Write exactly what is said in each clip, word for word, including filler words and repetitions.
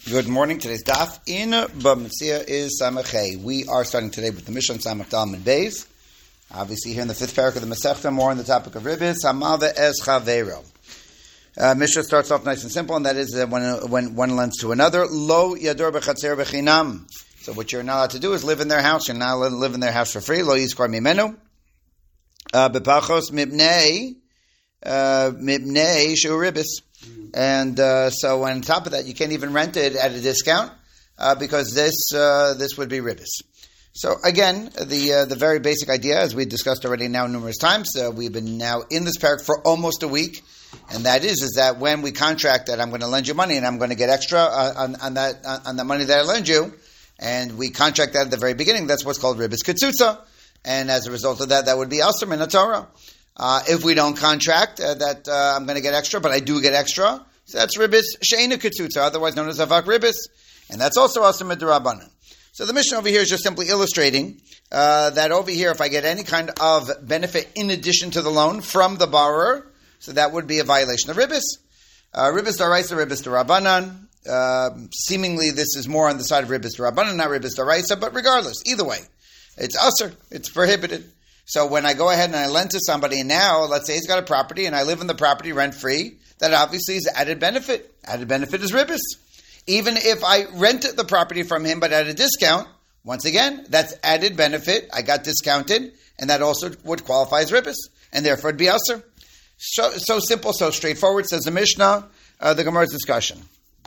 Good morning. Today's daf in B'Metzia is Samachay. We are starting today with the Mishnah Samach Dal Mid Beis. Obviously, here in the fifth parak of the Masechta, more on the topic of ribis. Hamava es chavero. Uh, Mishnah starts off nice and simple, and that is that when when one lends to another, lo yador b'chatzer b'chinam. So what you're not allowed to do is live in their house. You're not allowed to live in their house for free. Lo yizkar mimenu. B'pachos mibnei mibnei shu ribis. And uh, so on top of that, you can't even rent it at a discount uh, because this uh, this would be ribis. So again, the uh, the very basic idea, as we discussed already now numerous times, uh, we've been now in this parak for almost a week, and that is is that when we contract that I'm going to lend you money and I'm going to get extra uh, on, on that on the money that I lend you, and we contract that at the very beginning, that's what's called ribis ketzutza, and as a result of that, that would be aser min haTorah. Uh, if we don't contract uh, that uh, I'm going to get extra, but I do get extra, so that's ribis she'eina ketzutza, otherwise known as avak ribis, and that's also aser midrabanan. So the Mishnah over here is just simply illustrating uh, that over here, if I get any kind of benefit in addition to the loan from the borrower, so that would be a violation of ribis. Uh, ribis daraisa, ribis darabanan. Uh, seemingly, this is more on the side of ribis darabanan, not ribis daraisa, but regardless, either way, it's aser, it's prohibited. So when I go ahead and I lend to somebody, and now, let's say he's got a property, and I live in the property rent-free, that obviously is added benefit. Added benefit is ribis. Even if I rented the property from him, but at a discount, once again, that's added benefit. I got discounted, and that also would qualify as ribis, and therefore it'd be aser. So, so simple, so straightforward, says the Mishnah, uh, the Gemara's discussion.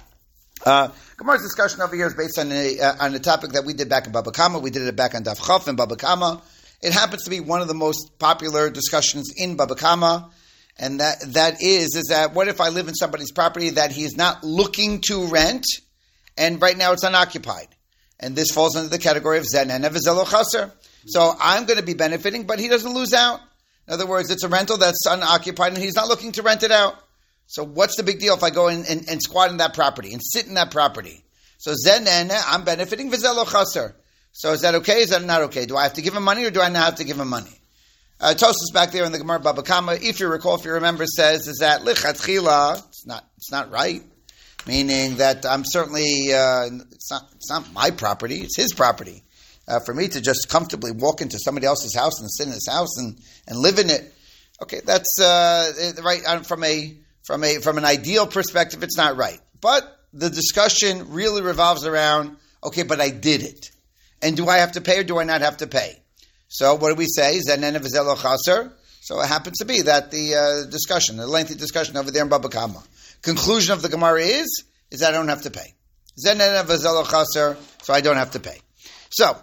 Uh, Gemara's discussion over here is based on a, uh, on a topic that we did back in Baba Kama. We did it back on Daf Chaf in Baba Kama. It happens to be one of the most popular discussions in Baba Kama, and that that is is that what if I live in somebody's property that he is not looking to rent, and right now it's unoccupied, and this falls under the category of zenena v'zelo chaser. So I'm going to be benefiting, but he doesn't lose out. In other words, it's a rental that's unoccupied, and he's not looking to rent it out. So what's the big deal if I go in and, and squat in that property and sit in that property? So zenena, I'm benefiting v'zelo chaser. So is that okay? Is that not okay? Do I have to give him money or do I not have to give him money? Uh, Tosfos back there in the Gemara Baba Kama, if you recall, if you remember, says is that lichatchila, it's not, it's not right. Meaning that I'm certainly, uh, it's not, it's not my property, it's his property. Uh, for me to just comfortably walk into somebody else's house and sit in his house and, and live in it, okay, that's uh, right. From a from a from an ideal perspective, it's not right. But the discussion really revolves around, okay, but I did it. And do I have to pay or do I not have to pay? So what do we say? Zenena v'zelo chaser. So it happens to be that the uh, discussion, the lengthy discussion over there in Baba Kama. Conclusion of the Gemara is, is that I don't have to pay. Zenena v'zelo chaser, so I don't have to pay. So,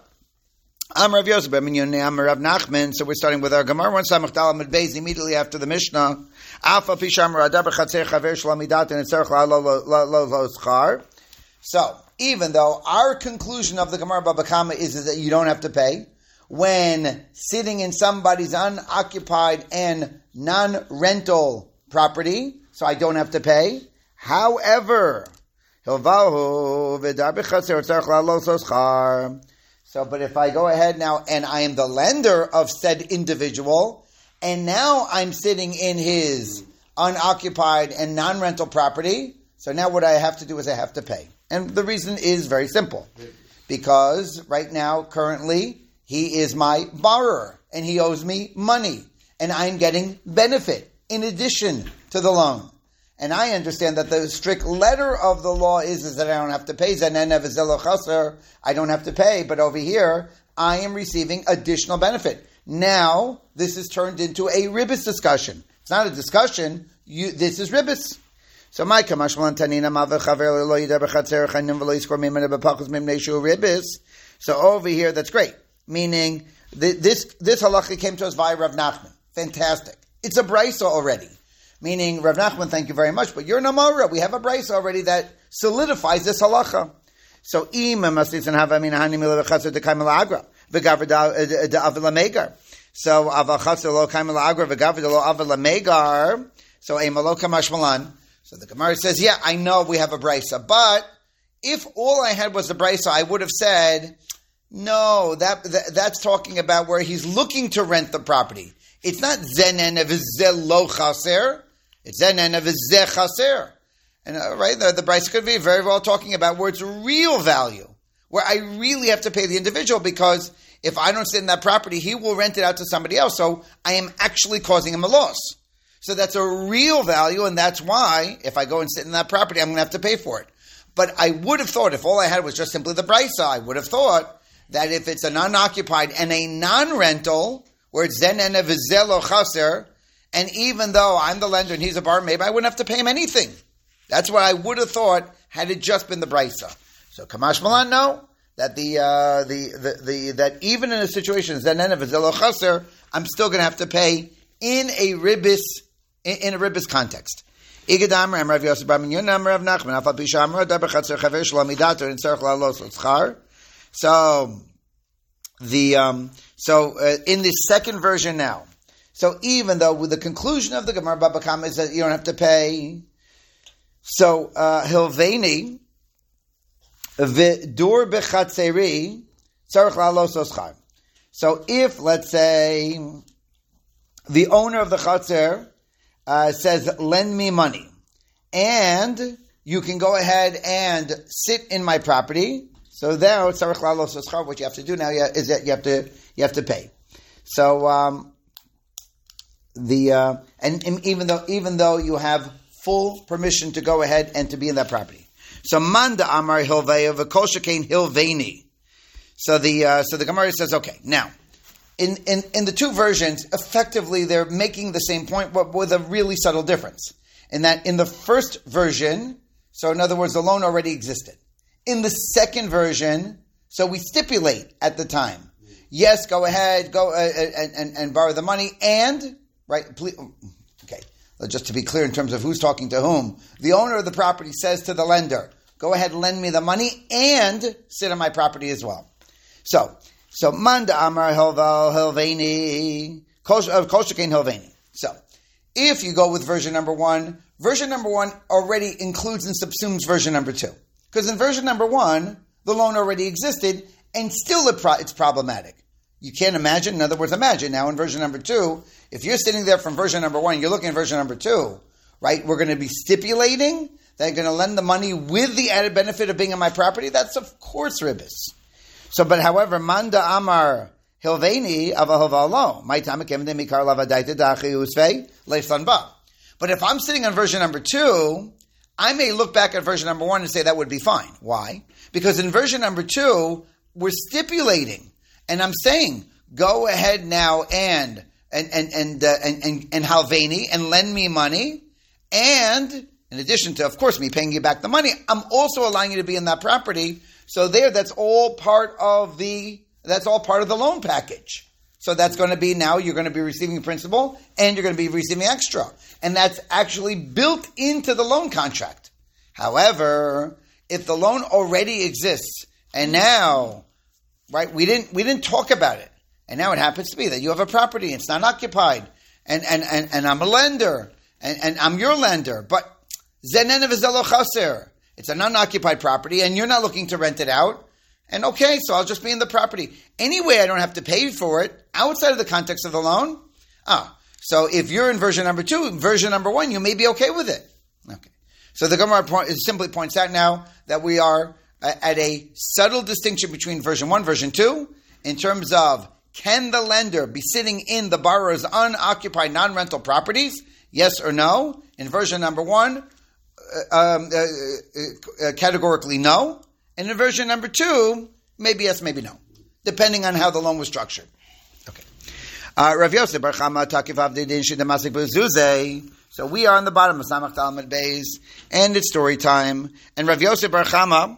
Am Rav Yosef, Am Rav Nachman, so we're starting with our Gemara, one Samach Dal Amud Beis, immediately after the Mishnah. Afa pisham radar b'chatzer chaver shlamidat and etzerch la lo lo schar. So, even though our conclusion of the Gemara Baba Kama is, is that you don't have to pay, when sitting in somebody's unoccupied and non-rental property, so I don't have to pay. However, so but if I go ahead now and I am the lender of said individual, and now I'm sitting in his unoccupied and non-rental property, so now what I have to do is I have to pay. And the reason is very simple. Because right now, currently, he is my borrower, and he owes me money, and I'm getting benefit in addition to the loan. And I understand that the strict letter of the law is, is that I don't have to pay. Zenena v'zelo chaser, I don't have to pay, but over here, I am receiving additional benefit. Now, this is turned into a ribis discussion. It's not a discussion, you, this is ribis. So my kamashmalan tanina ma'vechaver lo yidar b'chatzer chanim v'lo yiskor mimena b'pachos mimnei shu ribis. So over here, that's great. Meaning, this this halacha came to us via Rav Nachman. Fantastic. It's a brisa already. Meaning, Rav Nachman, thank you very much, but you're an Amora. We have a brisa already that solidifies this halacha. So, im maslitzan hava min hani mila v'chatzer d'kaim l'agra v'gaver da'avil megar. So, avachatzer lo kaim l'agra v'gaver lo avil megar. So, im lo kamashmalan. So the Gemara says, yeah, I know we have a brisa, but if all I had was a brisa, I would have said, no, that, that that's talking about where he's looking to rent the property. It's not zenena v'zeh lo chaser. It's zenena v'zeh chaser. And uh, right, the, the Bryce could be very well talking about where it's real value, where I really have to pay the individual because if I don't sit in that property, he will rent it out to somebody else. So I am actually causing him a loss. So that's a real value, and that's why if I go and sit in that property, I'm going to have to pay for it. But I would have thought, if all I had was just simply the Brysa, I would have thought that if it's a non-occupied and a non-rental, where it's zen and a vizelo chaser, and even though I'm the lender and he's a bar, maybe I wouldn't have to pay him anything. That's what I would have thought had it just been the Brysa. So Kamash Malan, no. That the, uh, the, the, the, that even in a situation, zen and a vizelo chaser, I'm still going to have to pay in a ribis, in, in a ribis context. So the um, so uh, in the second version now, so even though with the conclusion of the Gemara Baba Kama is that you don't have to pay, so uh, Hilveni v'dur bechatzeri tzarich la'los oschar. So if let's say the owner of the chatzer Uh, says, lend me money. And you can go ahead and sit in my property. So now, what you have to do now is that you have to you have to pay. So um, the uh, and, and even though even though you have full permission to go ahead and to be in that property. So manda amar hilveya v'koshakain hilveni. So the uh, so the Gemara says, okay, now. In, in, in the two versions, effectively, they're making the same point, but with a really subtle difference. In that, in the first version, so in other words, the loan already existed. In the second version, so we stipulate at the time, yes, go ahead, go uh, and, and, and borrow the money, and, right, please, okay, just to be clear in terms of who's talking to whom, the owner of the property says to the lender, go ahead, lend me the money, and sit on my property as well. So, So, Manda Amar Hilval Hilveni, Koshakain Hilveni. So, if you go with version number one, version number one already includes and subsumes version number two. Because in version number one, the loan already existed, and still it pro- it's problematic. You can't imagine, in other words, imagine now in version number two, if you're sitting there from version number one, you're looking at version number two, right? We're going to be stipulating that you're going to lend the money with the added benefit of being on my property. That's, of course, ribis. So, but however, Manda Amar Hilveni Avahov my time came to Mikar Lavadaita Dachi Usve Leiflanba. But if I'm sitting on version number two, I may look back at version number one and say that would be fine. Why? Because in version number two, we're stipulating, and I'm saying, go ahead now and and and and uh, and, and, and Halveni and lend me money, and in addition to, of course, me paying you back the money, I'm also allowing you to be in that property. So there, that's all part of the that's all part of the loan package. So that's going to be now you're going to be receiving principal and you're going to be receiving extra, and that's actually built into the loan contract. However, if the loan already exists and now, right, we didn't we didn't talk about it, and now it happens to be that you have a property, it's not occupied, and and and, and I'm a lender, and, and I'm your lender, but zenen v'zelo chaser. It's a non-occupied property, and you're not looking to rent it out. And okay, so I'll just be in the property. Anyway, I don't have to pay for it outside of the context of the loan. Ah, so if you're in version number two, version number one, you may be okay with it. Okay. So the Gemara point, simply points out now that we are at a subtle distinction between version one, version two, in terms of can the lender be sitting in the borrower's unoccupied non-rental properties? Yes or no? In version number one, Um, uh, uh, categorically no, and in version number two, maybe yes, maybe no, depending on how the loan was structured. Okay. Rav Yosef Bar Chama Takif Avdei Shida Masik B'Zuzei. So we are on the bottom of Samach Talmud Beis, and it's story time. And Rav Yosef Bar Chama,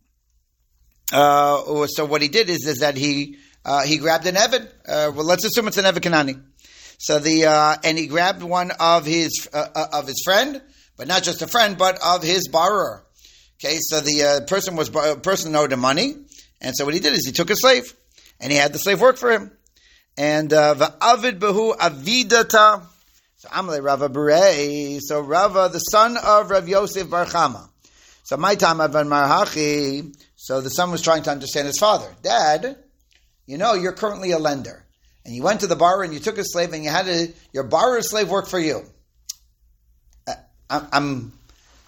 uh, so what he did is, is that he uh, he grabbed an Eved. Uh, well, let's assume it's an Eved Kanani. So the uh, and he grabbed one of his uh, uh, of his friend. But not just a friend, but of his borrower. Okay, so the uh, person was uh, person owed him money, and so what he did is he took a slave, and he had the slave work for him. And the avid behu avidata. So Amalei Rava Berei. So Rava, the son of Rav Yosef Bar Chama. So my time Avan Marhachi. So the son was trying to understand his father. Dad, you know you're currently a lender, and you went to the borrower and you took a slave, and you had a, your borrower's slave work for you. I'm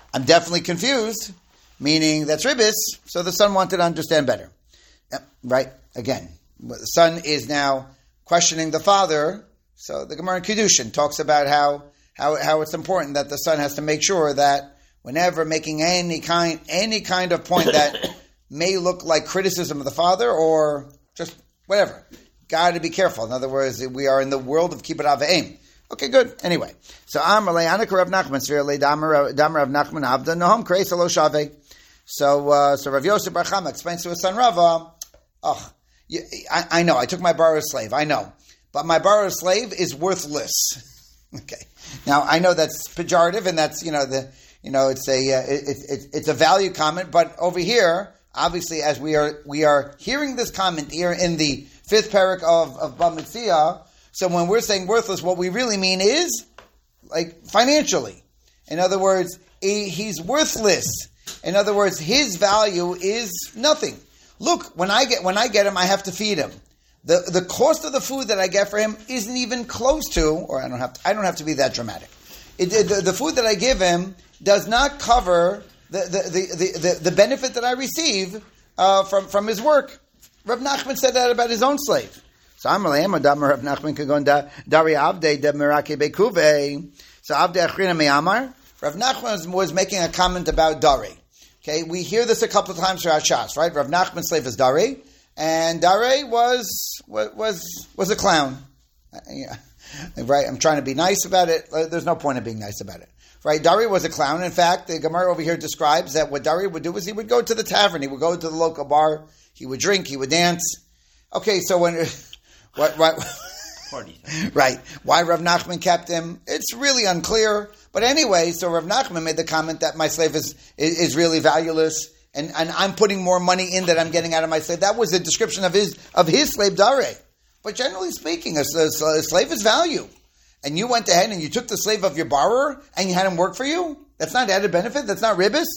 I'm definitely confused, meaning that's ribis, so the son wanted to understand better. Yep, right? Again, the son is now questioning the father, so the Gemara in Kedushin talks about how, how, how it's important that the son has to make sure that whenever making any kind, any kind of point that may look like criticism of the father or just whatever, got to be careful. In other words, we are in the world of kibbut av v'eim. Okay, good. Anyway, so Amar le'anak Rav Nachman Sfir le'damar Rav Nachman Avda Noham Kreis Lo Shaveh. So, uh, so Rav Yosef Bar Chama explains to his son Rava, oh, I, I know, I took my borrowed slave, I know, but my borrowed slave is worthless. Okay, now I know that's pejorative, and that's you know the you know it's a uh, it, it, it's a value comment, but over here, obviously, as we are we are hearing this comment here in the fifth parak of of Bava Metzia. So when we're saying worthless, what we really mean is, like, financially. In other words, he, he's worthless. In other words, his value is nothing. Look, when I get when I get him, I have to feed him. The the cost of the food that I get for him isn't even close to, or I don't have to, I don't have to be that dramatic. It, it, the, the food that I give him does not cover the the the, the, the, the benefit that I receive uh, from, from his work. Rav Nachman said that about his own slave. So I'm Rav Nachman could go on Dari Avde de Meraki Bekuve. So Avde Achrina Me'amar. Rav Nachman was making a comment about Dari. Okay, we hear this a couple of times throughout Shas, right? Rav Nachman's slave is Dari, and Dari was was was a clown. Uh, yeah, right. I'm trying to be nice about it. There's no point in being nice about it, right? Dari was a clown. In fact, the Gemara over here describes that what Dari would do is he would go to the tavern, he would go to the local bar, he would drink, he would dance. Okay, so when what what. Party. Right. Why Rav Nachman kept him, it's really unclear. But anyway, so Rav Nachman made the comment that my slave is is, is really valueless, and, and I'm putting more money in that I'm getting out of my slave. That was a description of his of his slave Dare. But generally speaking, a, a, a slave is value. And you went ahead and you took the slave of your borrower and you had him work for you? That's not added benefit? That's not ribis?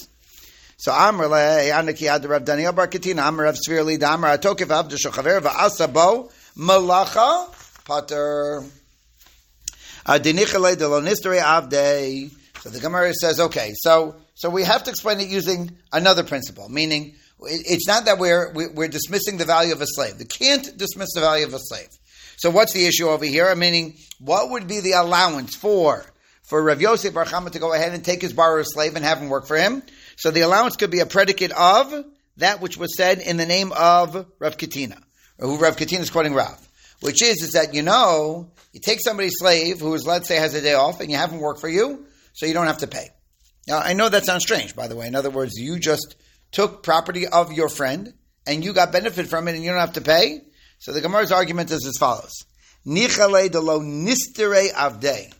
So Amr le Anaki ad Rav Daniel Bar Katina Amr Rav Svirli Damar Atokif Avd Shochaver Va'asabo Malacha Pater. So the Gemara says, okay, so so we have to explain it using another principle, meaning it's not that we're we're dismissing the value of a slave. They can't dismiss the value of a slave. So what's the issue over here? Meaning, what would be the allowance for for Rav Yosef Bar Chama to go ahead and take his borrower's slave and have him work for him? So the allowance could be a predicate of that which was said in the name of Rav Katina, or who Rav Katina is quoting Rav. Which is, is that, you know, you take somebody's slave who is, let's say, has a day off, and you have him work for you, so you don't have to pay. Now, I know that sounds strange, by the way. In other words, you just took property of your friend, and you got benefit from it, and you don't have to pay. So the Gemara's argument is as follows. Nichale de lo nistere avdei.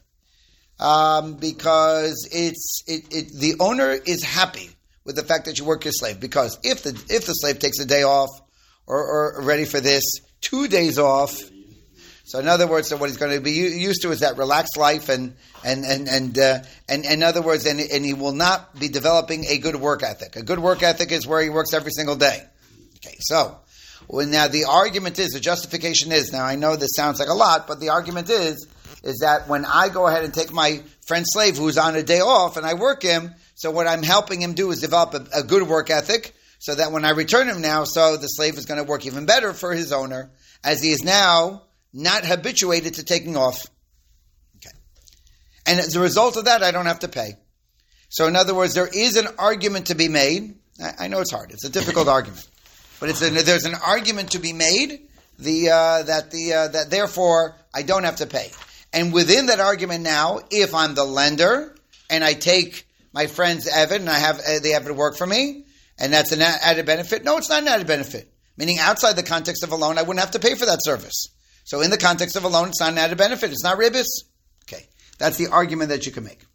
Um, because it's, it, it, the owner is happy with the fact that you work your slave. Because if the, if the slave takes a day off, or, or ready for this, two days off. So in other words, so what he's going to be used to is that relaxed life, and and and and uh, and, and in other words, and, and he will not be developing a good work ethic. A good work ethic is where he works every single day. Okay, so well, now the argument is, the justification is, now I know this sounds like a lot, but the argument is is that when I go ahead and take my friend's slave who's on a day off and I work him, so what I'm helping him do is develop a, a good work ethic, so that when I return him now, so the slave is going to work even better for his owner, as he is now not habituated to taking off. Okay. And as a result of that, I don't have to pay. So in other words, there is an argument to be made. I, I know it's hard. It's a difficult argument. But it's a, there's an argument to be made the uh, that the uh, that therefore I don't have to pay. And within that argument now, if I'm the lender and I take my friend's Eved and I have uh, the Eved work for me, and that's an added benefit? No, it's not an added benefit. Meaning outside the context of a loan, I wouldn't have to pay for that service. So in the context of a loan, it's not an added benefit. It's not ribis. Okay. That's the argument that you can make.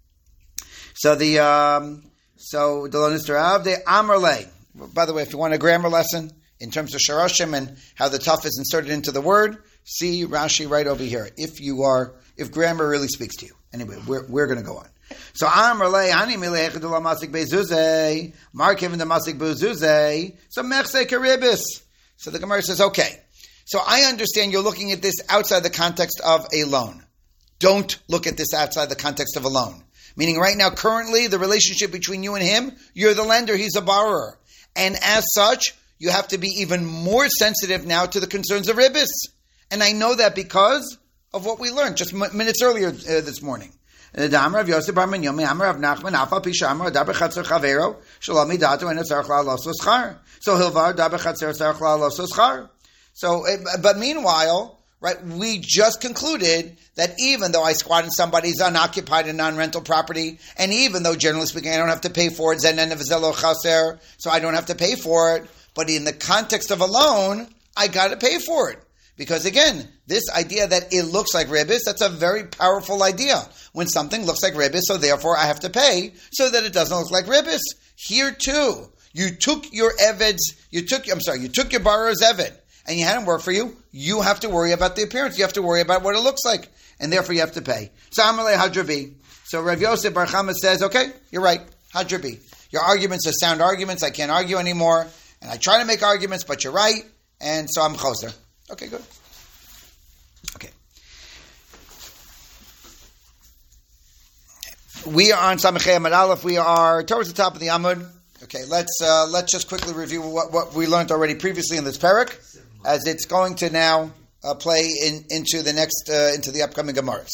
So the, um, so, the Lonister Avde Amrle. By the way, if you want a grammar lesson in terms of Shoroshim and how the tuf is inserted into the word, see Rashi right over here. If you are, if grammar really speaks to you. Anyway, we're, we're going to go on. So Amrle Ani Milech de la Masik Bezuze, Mark even the Masik Bezuze, so Mechse Karibis. So the Gemara says, okay. So I understand you're looking at this outside the context of a loan. Don't look at this outside the context of a loan. Meaning right now, currently, the relationship between you and him, you're the lender, he's a borrower. And as such, you have to be even more sensitive now to the concerns of ribbis. And I know that because of what we learned just m- minutes earlier uh, this morning. So Hilva So, but meanwhile, right, we just concluded that even though I squat in somebody's unoccupied and non-rental property, and even though generally speaking I don't have to pay for it, so I don't have to pay for it, but in the context of a loan, I got to pay for it. Because again, this idea that it looks like ribbis, that's a very powerful idea. When something looks like ribbis, so therefore I have to pay, so that it doesn't look like ribbis. Here too, you took your evid's, you took, I'm sorry, you took your borrower's evid, and you had him work for you, you have to worry about the appearance. You have to worry about what it looks like. And therefore you have to pay. So Amalei Hadrabi. So Rav Yosef Bar Chama says, okay, you're right, Hadrabi. Your arguments are sound arguments. I can't argue anymore. And I try to make arguments, but you're right. And so I'm choser. Okay, good. Okay. We are on Samachei Amud Aleph. We are towards the top of the Amud. Okay, let's uh, let's just quickly review what, what we learned already previously in this parak, as it's going to now uh, play in, into the next uh, into the upcoming Gemaras.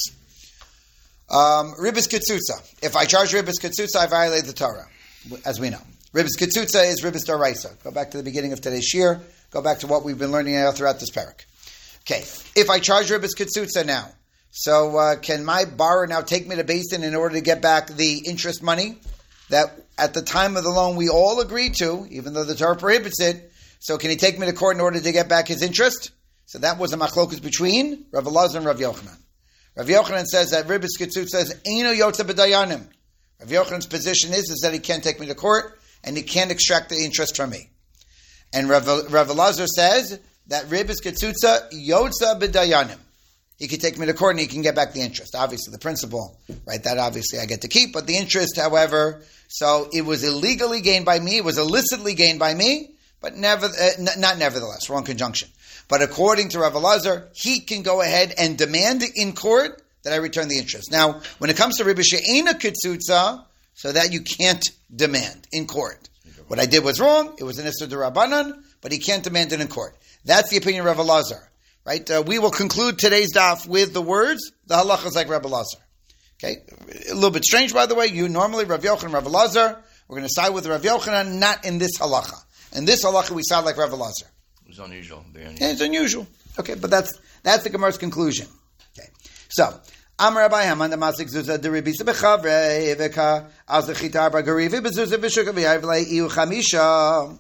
Um, Ribbis Ketzutza. If I charge Ribbis Ketzutza, I violate the Torah, as we know. Ribbis Ketzutza is Ribbis D'Oraisa. Go back to the beginning of today's shir. Go back to what we've been learning now throughout this parak. Okay, if I charge Ribbis Ketzutza now, so uh, can my borrower now take me to Beis Din in order to get back the interest money that at the time of the loan we all agreed to, even though the Torah prohibits it? So can he take me to court in order to get back his interest? So that was a machlokus between Rav Elazar and Rav Yochanan. Rav Yochanan says that Ribbis Ketzutza says, Eino Yotza B'Dayanim. Rav Yochanan's position is, is that he can't take me to court and he can't extract the interest from me. And Rav, Rav Elazar says that Ribbis Ketzutza Yotza B'Dayanim. He can take me to court and he can get back the interest. Obviously, the principal, right, that obviously I get to keep, but the interest, however, so it was illegally gained by me, it was illicitly gained by me, but never, uh, n- not nevertheless, wrong conjunction. But according to Rav Elazar, he can go ahead and demand in court that I return the interest. Now, when it comes to Ribbis She'ena Ketzutza, so that you can't demand in court. What I did was wrong, it was an Issur D'Rabbanan, but he can't demand it in court. That's the opinion of Rav Elazar. Right? Uh, we will conclude today's daf with the words, the halacha is like Rav Elazar. Okay? A little bit strange, by the way. You normally, Rav Yochanan, Rav Elazar, we're going to side with Rav Yochanan, not in this halacha. In this halacha, we side like Rav Elazar. It was unusual. Very unusual. Yeah, it's unusual. Okay, but that's that's the Gemara's conclusion. Okay. So, Amar Rabbi Haman, the Masik Zuzah, the Rebisa Bechavre, Eveka, Azlechitar Bagarivi, Bezuzah Bishuk, V'yavlei, Iu Chamisha.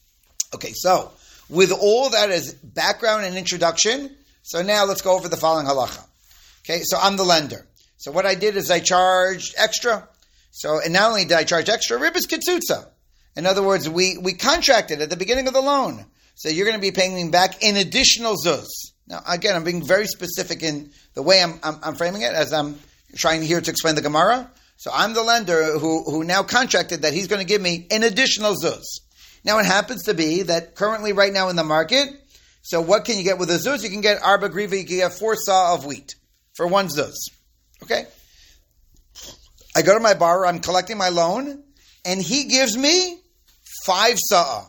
Okay, so, with all that as background and introduction, so now let's go over the following halacha. Okay, so I'm the lender. So what I did is I charged extra. So, and not only did I charge extra, Ribbis Ketzutza. In other words, we, we contracted at the beginning of the loan. So you're going to be paying me back in additional zuz. Now, again, I'm being very specific in the way I'm, I'm, I'm framing it, as I'm trying here to explain the Gemara. So I'm the lender who, who now contracted that he's going to give me an additional zuz. Now, it happens to be that currently, right now in the market, so what can you get with a zuz? You can get arba griva, you can get four saw of wheat for one zuz. Okay? I go to my borrower, I'm collecting my loan, and he gives me five saw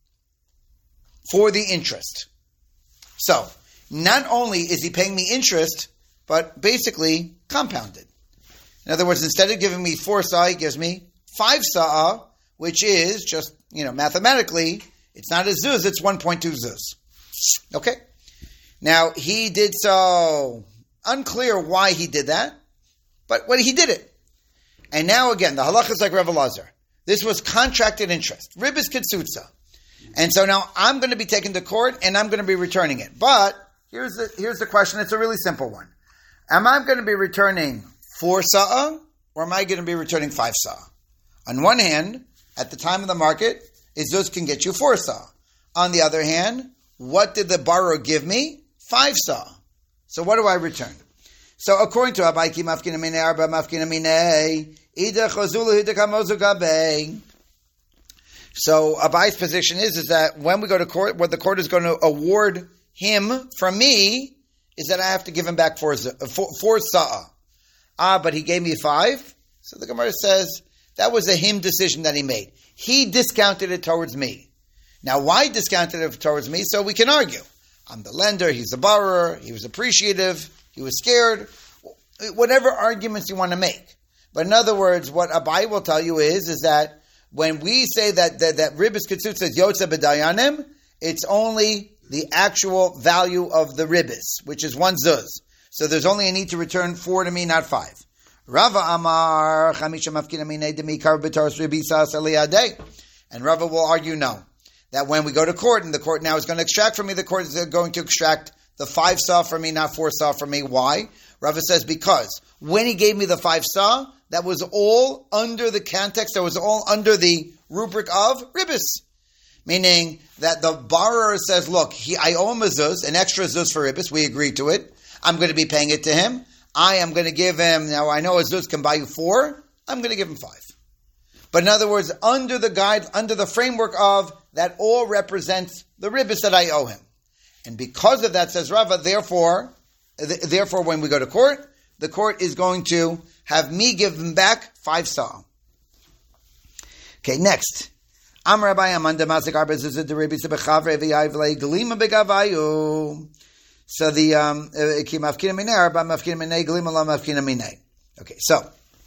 for the interest. So, not only is he paying me interest, but basically compounded. In other words, instead of giving me four saw, he gives me five saw, which is just, you know, mathematically, it's not a zuz, it's one point two zuz. Okay? Now, he did so, unclear why he did that, but when he did it. And now again, the halacha is like Rav Elazar. This was contracted interest. Ribbis Ketzutza. And so now I'm going to be taken to court and I'm going to be returning it. But here's the, here's the question, it's a really simple one. Am I going to be returning four sa'ah or am I going to be returning five sa'ah? On one hand, at the time of the market, Izuz can get you four saw. On the other hand, what did the borrower give me? Five saw. So what do I return? So according to Abai ki mafkina mine arba mafkina mine ida chazulu hida kamozu gabe. So Abai's position is, is that when we go to court, what the court is going to award him from me is that I have to give him back four, four, four sa'a. Ah, but he gave me five. So the Gemara says that was a him decision that he made. He discounted it towards me. Now, why discounted it towards me? So we can argue. I'm the lender, he's the borrower, he was appreciative, he was scared. Whatever arguments you want to make. But in other words, what Abai will tell you is, is that when we say that that, that ribis ketzutza says yotza b'dayanim, it's only the actual value of the ribis, which is one zuz. So there's only a need to return four to me, not five. Rava Amar chamisha mafkina minei demikar b'taras ribisa saliyadei. And Rava will argue no. That when we go to court, and the court now is going to extract from me, the court is going to extract the five saw from me, not four saw from me. Why? Rava says because when he gave me the five saw, that was all under the context, that was all under the rubric of ribis. Meaning that the borrower says, look, he, I owe him a zuz, an extra zuz for ribis, we agreed to it. I'm going to be paying it to him. I am going to give him, now I know a zuz can buy you four, I'm going to give him five. But in other words, under the guide, under the framework of that all represents the ribis that I owe him. And because of that, says Rava, therefore, th- therefore when we go to court, the court is going to have me give him back five saw. Okay, next. Am Rabbi Amanda Mazik Arba Zuzid the Ribis Bechavre V'Yavle Glima Begavayu. So the um Ki Mafkina Minei Arba Mafkina Minei Glima La Mafkina Minei. Okay, so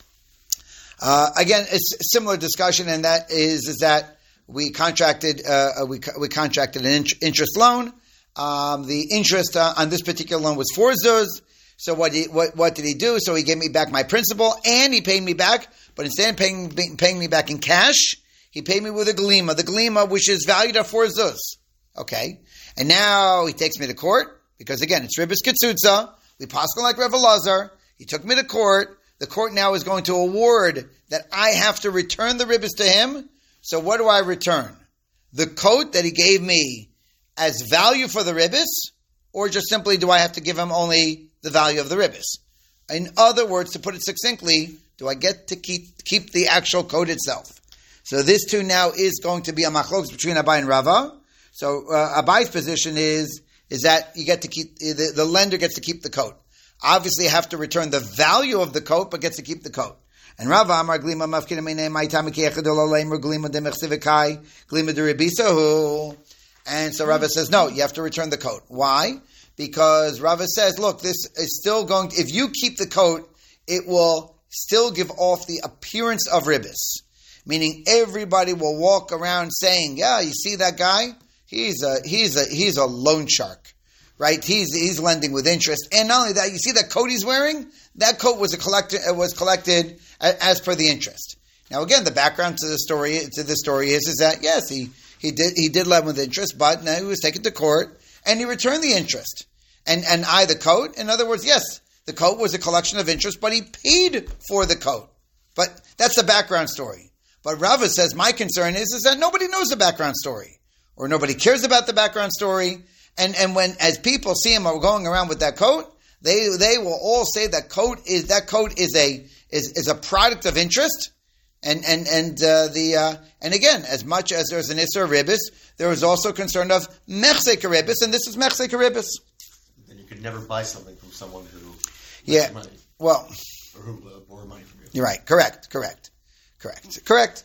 uh, again, it's a similar discussion, and that is is that we contracted uh, we we contracted an int- interest loan. Um, the interest uh, on this particular loan was four zuz. So what, he, what what did he do? So he gave me back my principal, and he paid me back. But instead of paying paying me back in cash, he paid me with a glima, the glima which is valued at four zuz. Okay, and now he takes me to court because again it's ribis ketzutza. We paskin like Rav Elazar. He took me to court. The court now is going to award that I have to return the ribis to him. So what do I return? The coat that he gave me as value for the ribis, or just simply do I have to give him only the value of the ribis? In other words, to put it succinctly, do I get to keep keep the actual code itself? So this too now is going to be a machlokes between Abai and Rava. So uh, Abai's position is is that you get to keep the, the lender gets to keep the code. Obviously, you have to return the value of the coat, but gets to keep the coat. And Rava Amar Glima Mafkina Minei Ma'itami Kiechadol Leimer Glima Demechsivikai Glima Deribisahu. And so Rava says, no, you have to return the coat. Why? Because Rava says, look, this is still going, if you keep the coat, it will still give off the appearance of ribis. Meaning everybody will walk around saying, yeah, you see that guy? He's a, he's a, he's a loan shark, right? He's, he's lending with interest. And not only that, you see that coat he's wearing? That coat was a collected, was collected as per the interest. Now again, the background to the story, to the story is, is that yes, he, he did, he did lend with interest, but now he was taken to court and he returned the interest. And, and I, the coat, in other words, yes, the coat was a collection of interest, but he paid for the coat. But that's the background story. But Rava says, my concern is, is that nobody knows the background story, or nobody cares about the background story. And, and when, as people see him going around with that coat, they, they will all say that coat is, that coat is a, is, is a product of interest. And, and, and, uh, the, uh, and again, as much as there's an Isser Ribis, there is also concern of Mechsek Ribis, and this is Mechsek Ribis. Then you could never buy something from someone who yeah, money. Well, or who uh, borrow money from you. You're right. Correct. Correct. Correct. Correct.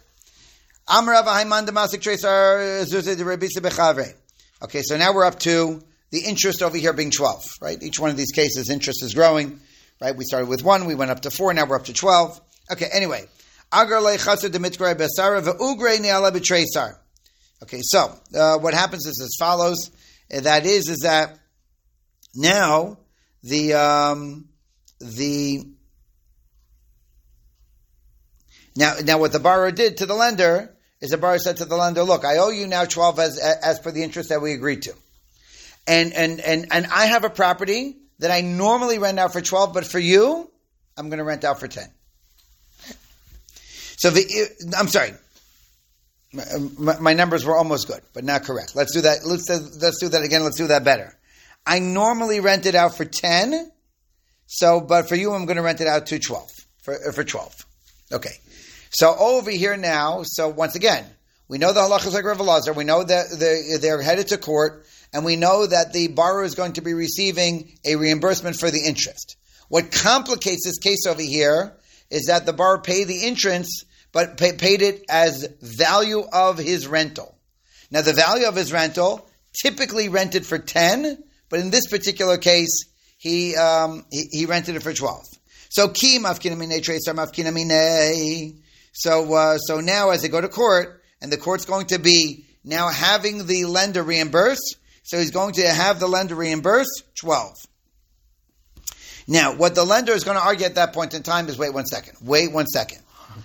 Okay, so now we're up to the interest over here being twelve, right? Each one of these cases, interest is growing, right? We started with one, we went up to four, now we're up to twelve. Okay, anyway. Okay, so uh, what happens is as follows. That is, is that now the um, the now now what the borrower did to the lender is the borrower said to the lender, "Look, I owe you now twelve as as per the interest that we agreed to, and and and and I have a property that I normally rent out for twelve, but for you, I'm going to rent out for ten." So the, I'm sorry, my, my numbers were almost good, but not correct. Let's do that. Let's let's do that again. Let's do that better. I normally rent it out for ten, so but for you, I'm going to rent it out to twelve for for twelve. Okay. So over here now. So once again, we know the halachas like Rav Elazar. We know that they're, they're headed to court, and we know that the borrower is going to be receiving a reimbursement for the interest. What complicates this case over here is that the borrower paid the interest, but pay, paid it as value of his rental. Now, the value of his rental, typically rented for ten, but in this particular case, he um, he, he rented it for twelve. So, ki mafkina mine tresar mafkina mine. So, uh, so now as they go to court, and the court's going to be now having the lender reimburse, so he's going to have the lender reimburse twelve. Now, what the lender is going to argue at that point in time is, wait one second, wait one second.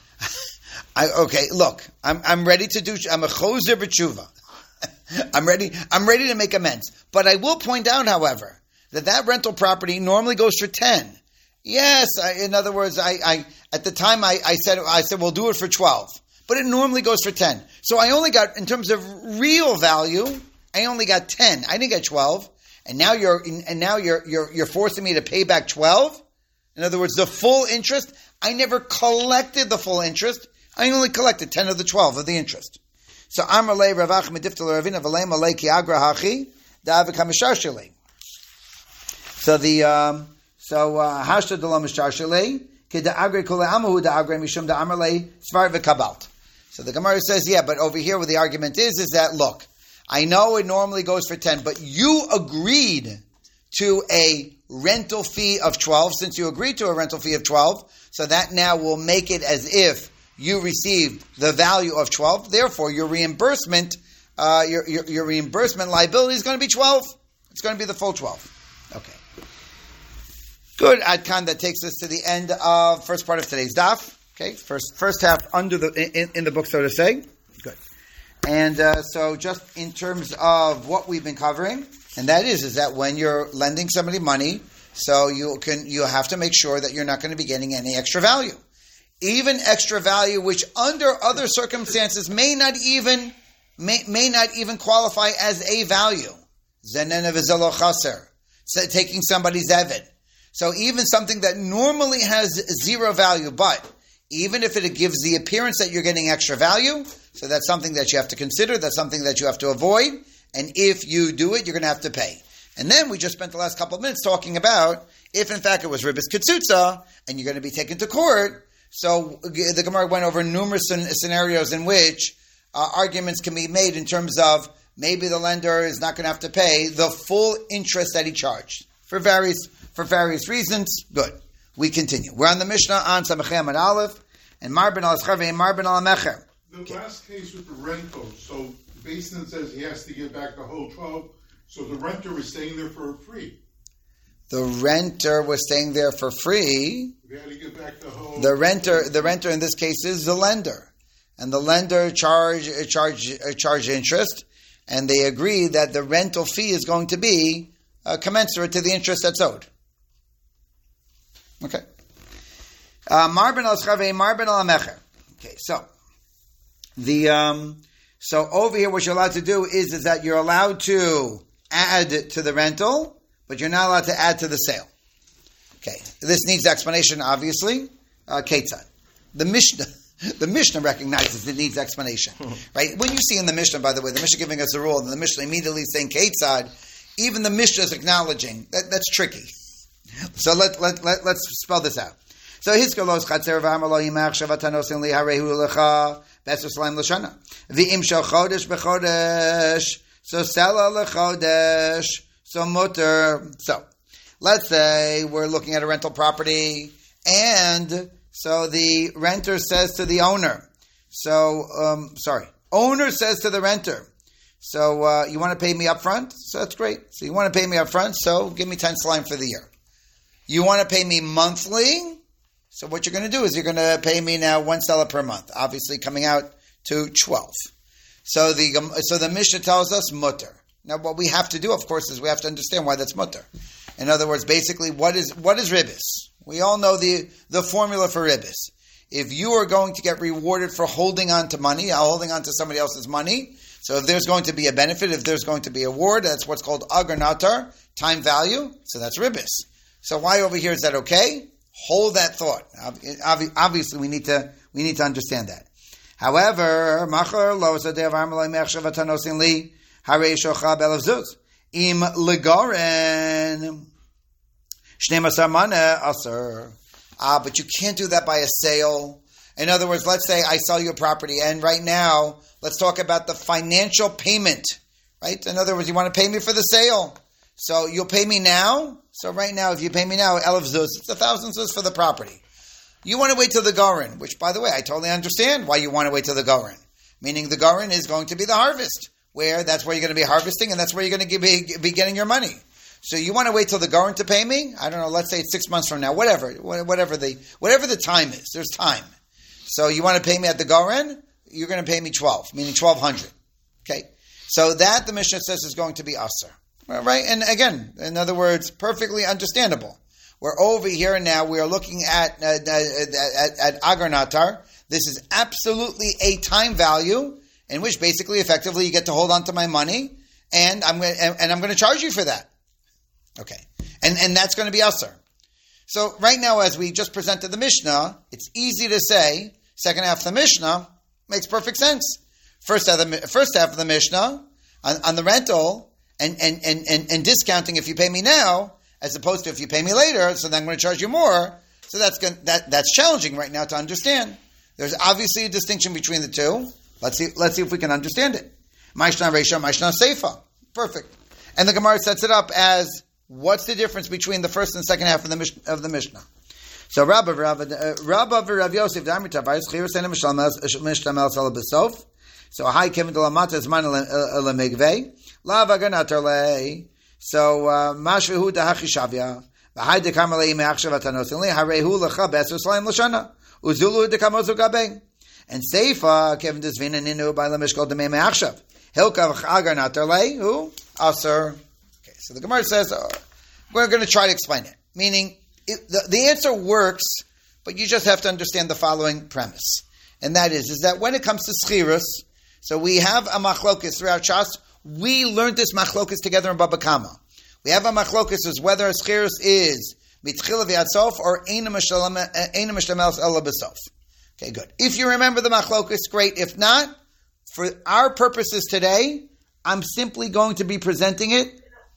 I, okay, look, I'm I'm ready to do. I'm a choser b'tshuva. I'm ready. I'm ready to make amends. But I will point out, however, that that rental property normally goes for ten. Yes, I, in other words, I, I at the time I, I said I said we'll do it for twelve, but it normally goes for ten. So I only got, in terms of real value, I only got ten. I didn't get twelve, and now you're and now you're you're you're forcing me to pay back twelve. In other words, the full interest. I never collected the full interest. I only collected ten of the twelve of the interest. So Amarle Ravach Mediftal Ravina Valei Malei Ki Agra Hachi David Kamishashile. So the um, so Hashta Dalam Mishashile Ki Da Agre Kule Amahu Da Agre Mishum Da Amarle Svar V'Kabalt. So the Gemara says, yeah, but over here, what the argument is, is that look, I know it normally goes for ten, but you agreed to a rental fee of twelve. Since you agreed to a rental fee of twelve, so that now will make it as if you received the value of twelve. Therefore, your reimbursement, uh, your, your your reimbursement liability is going to be twelve. It's going to be the full twelve. Okay. Good. Adkan, that takes us to the end of first part of today's daf. Okay, first first half under the in, in the book, so to say. Good. And uh, so, just in terms of what we've been covering, and that is is that when you're lending somebody money, so you can you have to make sure that you're not going to be getting any extra value. Even extra value, which under other circumstances may not even may, may not even qualify as a value. Zenen v'zelo chaser, so taking somebody's evid. So even something that normally has zero value, but even if it gives the appearance that you're getting extra value, so that's something that you have to consider. That's something that you have to avoid. And if you do it, you're going to have to pay. And then we just spent the last couple of minutes talking about if in fact it was ribis ketzutza and you're going to be taken to court. So the Gemara went over numerous scenarios in which uh, arguments can be made in terms of maybe the lender is not going to have to pay the full interest that he charged for various for various reasons. Good. We continue. We're on the Mishnah on Samachem and Aleph and Marbin al Escharve and Marbin al Mecher. The okay. Last case with the rental. So the basin says he has to give back the whole twelve. So the renter is staying there for free. The renter was staying there for free. They had to give back the whole. The renter, the renter in this case is the lender, and the lender charge charge charge interest, and they agree that the rental fee is going to be uh, commensurate to the interest that's owed. Okay. Marbin al Schave, Marbin al Mecher. Okay, so the um, so over here, what you're allowed to do is is that you're allowed to add to the rental, but you're not allowed to add to the sale. Okay, this needs explanation, obviously. Uh, Ketzad. The Mishnah, the Mishnah recognizes it needs explanation, right? When you see in the Mishnah, by the way, the Mishnah giving us a rule, and the Mishnah immediately saying Ketzad, even the Mishnah is acknowledging that that's tricky. So let let let let's spell this out. So Hiskalos Chatzer V'Amalo Yimach Shavatanos Li Harehu Lecha Besu Slaim L'Shana V'Im Shel Chodesh B'Chodesh So Sela L'Chodesh So Mutter. So let's say we're looking at a rental property, and so the renter says to the owner, so, um, sorry, owner says to the renter, so uh, you want to pay me up front? So that's great. So you want to pay me up front, so give me ten slime for the year. You want to pay me monthly? So what you're going to do is you're going to pay me now one seller per month, obviously coming out to twelve. So the so the Mishnah tells us mutter. Now what we have to do, of course, is we have to understand why that's mutter. In other words, basically, what is what is ribis? We all know the, the formula for ribis. If you are going to get rewarded for holding on to money, holding on to somebody else's money, so if there's going to be a benefit, if there's going to be a reward, that's what's called agar natar, time value, so that's ribis. So why over here is that okay? Hold that thought. Obviously, we need to we need to understand that. However, machar lo zadev armaloi mechshav atanosin li harei shocha belav zuz im legaren shnei masar mana aser. Ah, but you can't do that by a sale. In other words, let's say I sell you a property, and right now, let's talk about the financial payment, right? In other words, you want to pay me for the sale. So you'll pay me now. So right now, if you pay me now, elef zuz, it's a thousand zuz for the property. You want to wait till the Goren, which, by the way, I totally understand why you want to wait till the Goren. Meaning the Goren is going to be the harvest, where that's where you're going to be harvesting, and that's where you're going to be, be getting your money. So you want to wait till the Goren to pay me? I don't know, let's say it's six months from now, whatever, whatever the whatever the time is. There's time. So you want to pay me at the Goren? You're going to pay me twelve, meaning twelve hundred. Okay? So that, the Mishnah says, is going to be Aser. Right? And again, in other words, perfectly understandable. We're over here and now, we are looking at, uh, at, at Agar Natar. This is absolutely a time value in which basically, effectively, you get to hold on to my money, and I'm going and, and I'm going to charge you for that. Okay. And, and that's going to be Aser. So right now, as we just presented the Mishnah, it's easy to say, second half of the Mishnah makes perfect sense. First half of the, first half of the Mishnah, on, on the rental, and, and, and, and, and discounting if you pay me now, as opposed to if you pay me later, so then I'm going to charge you more. So that's going, that that's challenging right now to understand. There's obviously a distinction between the two. Let's see, let's see if we can understand it. Maishna Reisha, Maishna Seifa. Perfect. And the Gemara sets it up as, what's the difference between the first and second half of the Mishnah? Of the Mishnah? So Rabba Rabba Rav Yosef Damri Tavayis Chirus Ena Mishlamel Sala B'Sof. So Hai Kevin de Lamata Zman Ele Megvei La Vaganatar Le. So Mashvehu Dahachi Shavia V'Hai De Kamalei Me'achshav Atanos Eli Harehu Lecha Besu Slayim Lashana Uzulu De Kamozu Gabei. And Seifa Kevin de Zvina Ninu By Lemishkol Demei Me'achshav Hilka V'Chaganatar Le Who Aser. Okay, so the Gemara says uh, we're going to try to explain it. Meaning it, the, the answer works, but you just have to understand the following premise, and that is is that when it comes to schirus, so we have a machlokus throughout Shas. We learned this machlokus together in Baba Kama. We have a machlokus as whether a schirus is mitchila v'ad sof or eina mishlamel ela b'sof. Okay, good. If you remember the machlokus, great. If not, for our purposes today, I'm simply going to be presenting it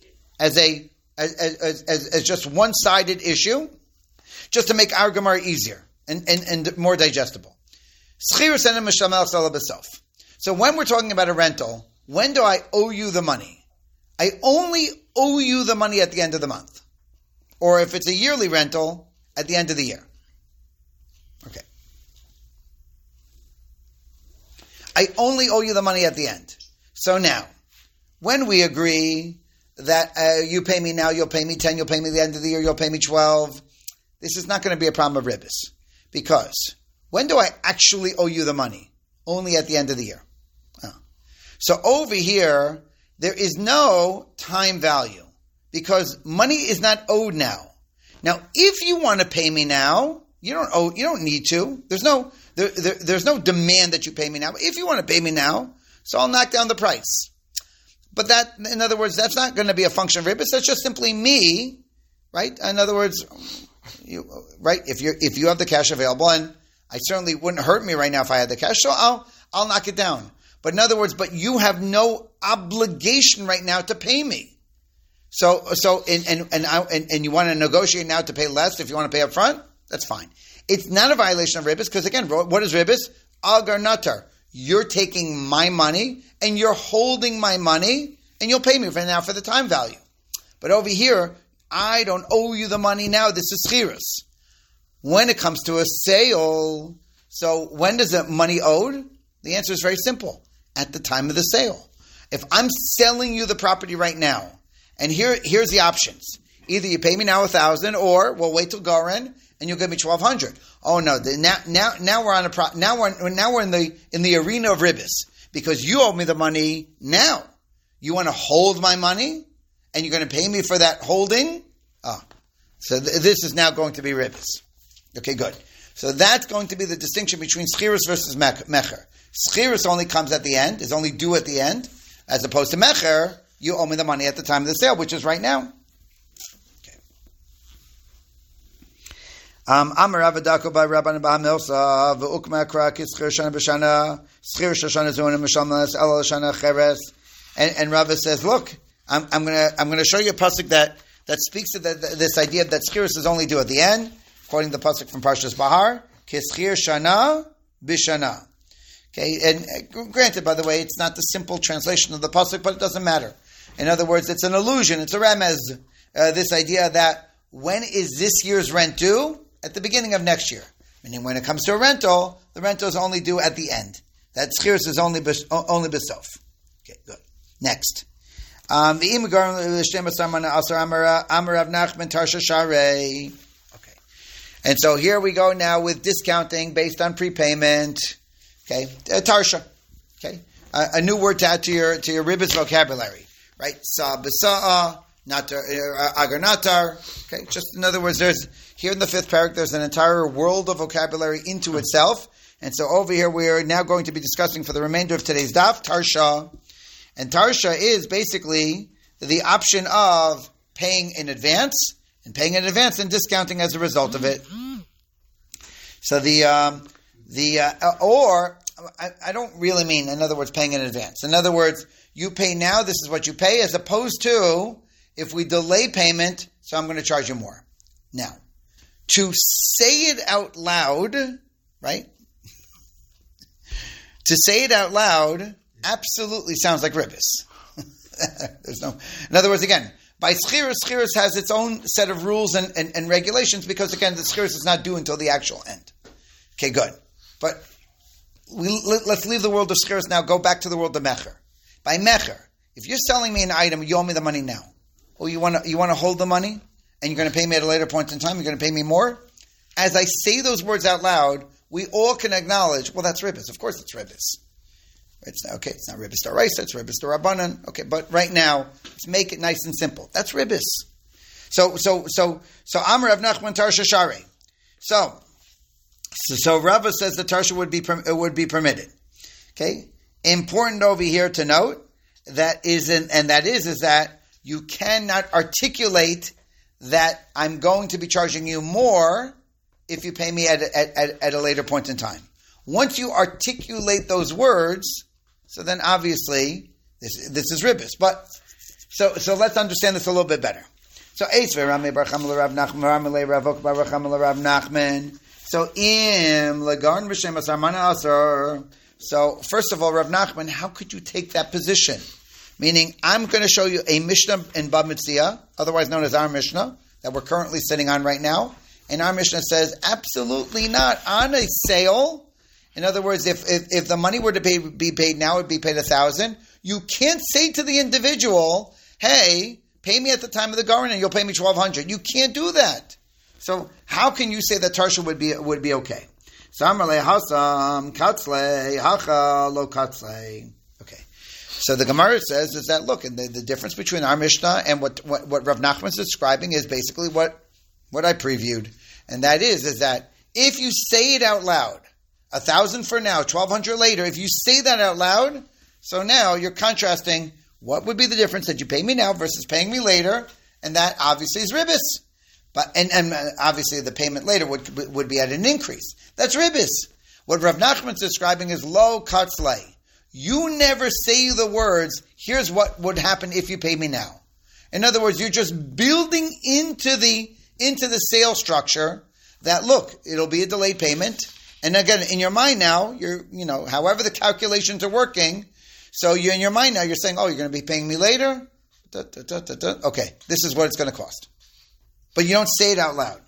as a as as, as, as just one-sided issue, just to make our Gemara easier and, and, and more digestible. Schirus eina mishlamel ela b'sof. So when we're talking about a rental, when do I owe you the money? I only owe you the money at the end of the month. Or if it's a yearly rental, at the end of the year. Okay. I only owe you the money at the end. So now, when we agree that uh, you pay me now, you'll pay me ten, you'll pay me at the end of the year, you'll pay me twelve, this is not going to be a problem of ribbis. Because when do I actually owe you the money? Only at the end of the year. So over here, there is no time value because money is not owed now. Now, if you want to pay me now, you don't owe, you don't need to. There's no, there, there, there's no demand that you pay me now. But if you want to pay me now, so I'll knock down the price. But that, in other words, that's not going to be a function of ribbis. That's just simply me, right? In other words, you, right? If you if you have the cash available, and I certainly wouldn't hurt me right now if I had the cash, so I'll I'll knock it down. But in other words, but you have no obligation right now to pay me. So, so, and and and, I, and, and you want to negotiate now to pay less if you want to pay up front? That's fine. It's not a violation of ribbis because again, what is ribbis? Agar natar. You're taking my money and you're holding my money and you'll pay me for now for the time value. But over here, I don't owe you the money now. This is schirus. When it comes to a sale, so when does the money owed? The answer is very simple. At the time of the sale. If I'm selling you the property right now, and here here's the options. Either you pay me now a thousand, or we'll wait till Goren and you'll give me twelve hundred. Oh no! The, now now now we're on a pro, now we're now we're in the in the arena of ribbis because you owe me the money now. You want to hold my money, and you're going to pay me for that holding. Ah, so th- this is now going to be ribbis. Okay, good. So that's going to be the distinction between schirus versus mecher. Schirus only comes at the end, is only due at the end, as opposed to mecher, you owe me the money at the time of the sale, which is right now. Okay. Um, Amar Avadako by Rabban Bahamilsa, V'ukma Krakis Schir Shana B'Shana, Schir Shana Zuna Mishalmas, Elal Shana Cheres, and and Rava says, look, I'm, I'm gonna I'm gonna show you a pasuk that that speaks to the, the, this idea that schirus is only due at the end. quoting the pasuk from Parshas Bahar, Kischir Shana Bishana. Okay, and uh, granted, by the way, it's not the simple translation of the pasuk, but it doesn't matter. In other words, it's an allusion, it's a remez. Uh, this idea that when is this year's rent due? At the beginning of next year. Meaning when it comes to a rental, the rental is only due at the end. That schiris is only bes, only besof. Okay, good. Next. Um, the Okay. And so here we go now with discounting based on prepayment. Okay, uh, tarsha. Okay, uh, a new word to add to your to your ribbis vocabulary, right? Sa besa'a, natar, uh, agar natar. Okay, just in other words, there's here in the fifth parak, there's an entire world of vocabulary into itself, and so over here we are now going to be discussing for the remainder of today's daf tarsha, and tarsha is basically the option of paying in advance and paying in advance and discounting as a result of it. So the um, the uh, or I, I don't really mean, in other words, paying in advance. In other words, you pay now, this is what you pay, as opposed to if we delay payment, so I'm going to charge you more. Now, to say it out loud, right? To say it out loud absolutely sounds like ribbis. There's no. In other words, again, by schiris, schiris has its own set of rules and, and, and regulations because, again, the schiris is not due until the actual end. Okay, good. But we, let, let's leave the world of schiris now, go back to the world of mecher. By mecher, if you're selling me an item, you owe me the money now. Or you want to you want to hold the money, and you're going to pay me at a later point in time, you're going to pay me more? As I say those words out loud, we all can acknowledge, well, that's ribbis. Of course it's ribbis. It's not, okay, it's not ribbis d'oraisa, it's ribbis d'rabbanan. Okay, but right now, let's make it nice and simple. That's ribbis. So, so, so, so, Amar Rav Nachman Tarsha Shari. So, so, so Rava says the Tarsha would be would be permitted. Okay, important over here to note that is, an, and that is, is that you cannot articulate that I'm going to be charging you more if you pay me at a, at, at a later point in time. Once you articulate those words, so then obviously this this is ribbis. But so so let's understand this a little bit better. So so im lagarn b'shem asar mana asar. So first of all, Rav Nachman, how could you take that position? Meaning, I'm going to show you a Mishnah in Bab Metzia, otherwise known as our Mishnah, that we're currently sitting on right now. And our Mishnah says, absolutely not. On a sale, in other words, if if, if the money were to pay, be paid now, it would be paid a thousand. You can't say to the individual, hey, pay me at the time of the Garin and you'll pay me twelve hundred. You can't do that. So how can you say that Tarsha would be would be okay? Samarle hasam katzle hacha lo katzle. Okay. So the Gemara says is that look, and the, the difference between our Mishnah and what, what, what Rav Nachman is describing is basically what, what I previewed. And that is, is that if you say it out loud, a thousand for now, twelve hundred later, if you say that out loud, so now you're contrasting what would be the difference that you pay me now versus paying me later, and that obviously is ribbis. But and, and obviously the payment later would would be at an increase. That's ribbis. What Rav Nachman's describing is lo katzlei. You never say the words, here's what would happen if you pay me now. In other words, you're just building into the into the sale structure that, look, it'll be a delayed payment. And again, in your mind now, you're, you know, however the calculations are working, so you're in your mind now, you're saying, oh, you're going to be paying me later? Da, da, da, da, da. Okay, this is what it's going to cost. But you don't say it out loud.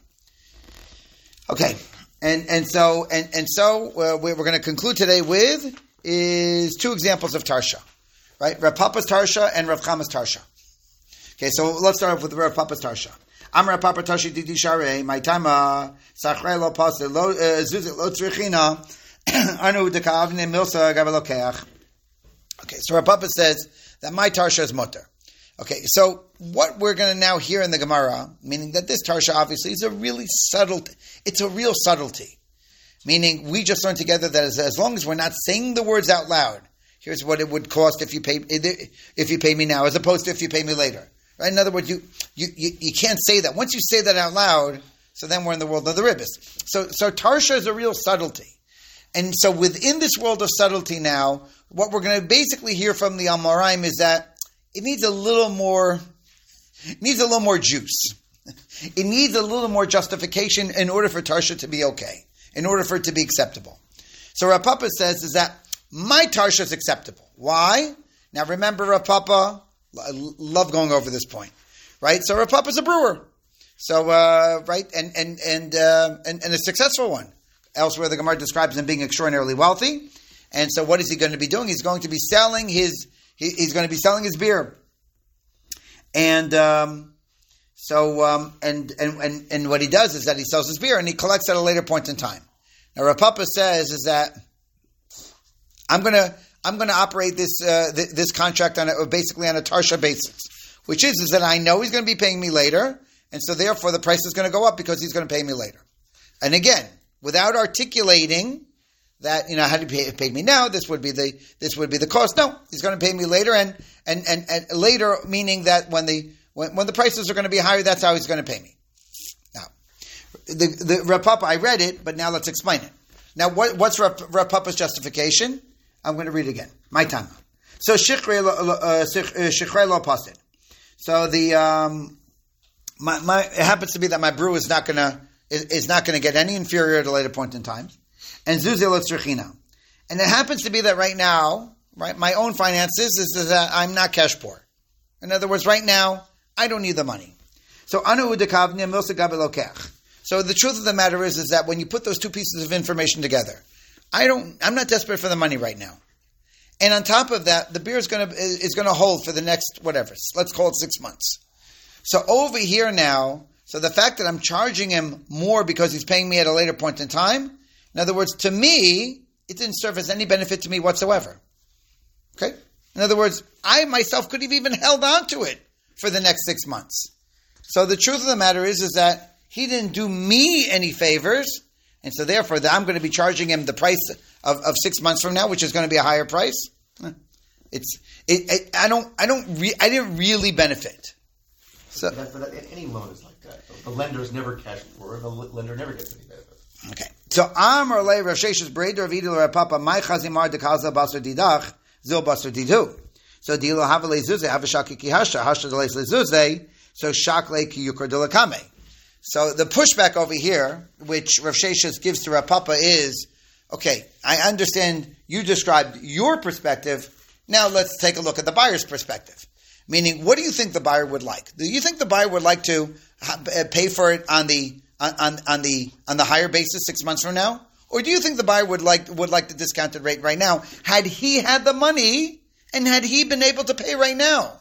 Okay, and and so and and so uh, we're going to conclude today with is two examples of Tarsha, right? Rav Papa's Tarsha and Rav Chama's Tarsha. Okay, so let's start off with Rav Papa's Tarsha. Am Rav Papa Tarsha didi share my time sachrei lo pasel lo zuzit lo tzrichina anu dekavne milsa gavelokeach. Okay, so Rav Papa says that my Tarsha is mutter. Okay, so what we're going to now hear in the Gemara, meaning that this Tarsha obviously is a really subtle, it's a real subtlety. Meaning we just learned together that as, as long as we're not saying the words out loud, here's what it would cost if you pay if you pay me now, as opposed to if you pay me later. Right? In other words, you, you, you, you can't say that. Once you say that out loud, so then we're in the world of the ribbis. So, so Tarsha is a real subtlety. And so within this world of subtlety now, what we're going to basically hear from the Amoraim is that it needs a little more, it needs a little more juice. It needs a little more justification in order for Tarsha to be okay, in order for it to be acceptable. So Rav Papa says is that my Tarsha is acceptable. Why? Now remember, Rav Papa, I love going over this point, right? So Rav Papa is a brewer. So, uh, right, and and and, uh, and and a successful one. Elsewhere, the Gemara describes him being extraordinarily wealthy. And so what is he going to be doing? He's going to be selling his, he, he's going to be selling his beer. And um, so, um, and, and, and, and what he does is that he sells his beer and he collects at a later point in time. Now, Rav Papa says is that I'm going to, I'm going to operate this, uh, th- this contract on a, basically on a Tarsha basis, which is, is that I know he's going to be paying me later. And so therefore the price is going to go up because he's going to pay me later. And again, without articulating that, you know, had he pay, paid me now, this would be the this would be the cost. No, he's going to pay me later, and and, and, and later meaning that when the when, when the prices are going to be higher, that's how he's going to pay me. Now, the the Rav Papa, I read it, but now let's explain it. Now, what, what's Rav, Rav Papa's justification? I'm going to read it again. My time. So shichrei lo pasid. So the um, my, my it happens to be that my brew is not going to is, is not going to get any inferior at a later point in time. And Zuzil Tzrechina. And it happens to be that right now, right, my own finances is, is that I'm not cash poor. In other words, right now, I don't need the money. So Anu Udekavni Milsa Gabilokech. So the truth of the matter is, is that when you put those two pieces of information together, I don't I'm not desperate for the money right now. And on top of that, the beer is gonna is gonna hold for the next whatever, let's call it six months. So over here now, so the fact that I'm charging him more because he's paying me at a later point in time, in other words, to me, it didn't serve as any benefit to me whatsoever. Okay? In other words, I myself could have even held on to it for the next six months. So the truth of the matter is, is that he didn't do me any favors, and so therefore that I'm going to be charging him the price of, of six months from now, which is going to be a higher price. It's it, it, I don't I don't re, I didn't really benefit. So but, that, but any loan is like that. The lender is never cash poor. The lender never gets any benefit. Okay. So Amar Le Rav Sheshes Breder Vidul Rav Papa My Chazimar de Kaza Basar Didach Zil Basar Didu. So Dilo Havale Zuze Havashaki Kihasha Hasha de Zuze. So Shakle Kiyukar de Lakame. So the pushback over here, which Rav Sheshes gives to Rav Papa, is okay. I understand you described your perspective. Now let's take a look at the buyer's perspective. Meaning, what do you think the buyer would like? Do you think the buyer would like to pay for it on the On, on the on the higher basis six months from now, or do you think the buyer would like would like the discounted rate right now? Had he had the money and had he been able to pay right now,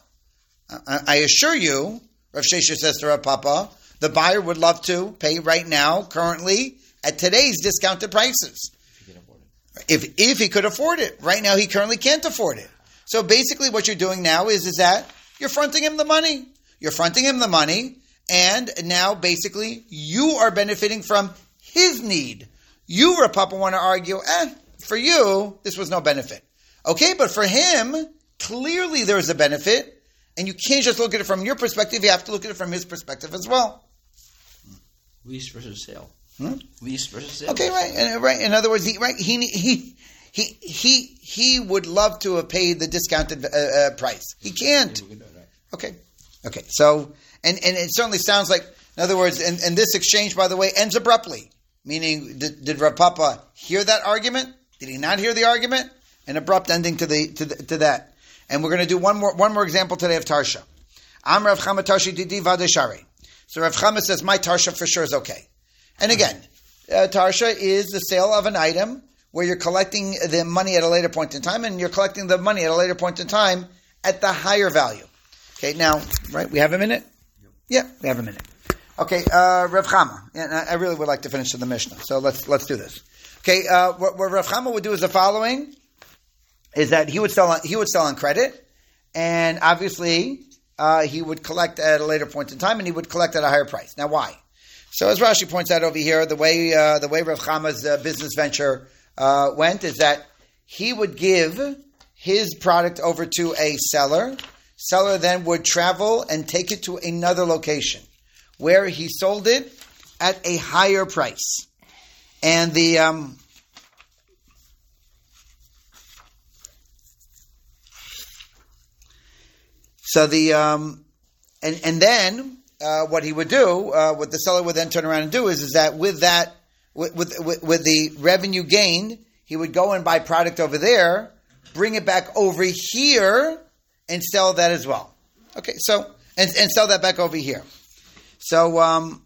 I, I assure you, Rav Sheshes says to Rav Papa, the buyer would love to pay right now, currently at today's discounted prices. If he can afford it. If if he could afford it, right now he currently can't afford it. So basically, what you're doing now is is that you're fronting him the money. You're fronting him the money. And now, basically, you are benefiting from his need. You, Rav Papa, want to argue, eh, for you, this was no benefit. Okay, but for him, clearly there is a benefit, and you can't just look at it from your perspective, you have to look at it from his perspective as well. Lease versus sale. Hmm? Lease versus sale. Okay, right, and, right. In other words, he, right, he, he, he, he, he would love to have paid the discounted uh, uh, price. He can't. Okay, okay, so... And and it certainly sounds like, in other words, and, and this exchange, by the way, ends abruptly. Meaning, did, did Rav Papa hear that argument? Did he not hear the argument? An abrupt ending to the to, the, to that. And we're going to do one more one more example today of Tarsha. Am Rav Chama Tarshi Didi Vadeshari. So Rav Chama says, my Tarsha for sure is okay. And again, uh, Tarsha is the sale of an item where you're collecting the money at a later point in time, and you're collecting the money at a later point in time at the higher value. Okay, now, right, we have a minute? Yeah, we have a minute. Okay, uh, Rav Chama. And I really would like to finish the Mishnah, so let's let's do this. Okay, uh, what, what Rav Chama would do is the following: is that he would sell on, he would sell on credit, and obviously uh, he would collect at a later point in time, and he would collect at a higher price. Now, why? So, as Rashi points out over here, the way uh, the way Rav Chama's uh, business venture uh, went is that he would give his product over to a seller. Seller then would travel and take it to another location where he sold it at a higher price. And the um, so the um, and and then uh, what he would do, uh, what the seller would then turn around and do is, is that with that, with, with, with, with the revenue gained, he would go and buy product over there, bring it back over here, and sell that as well. Okay, so, and, and sell that back over here. So, um,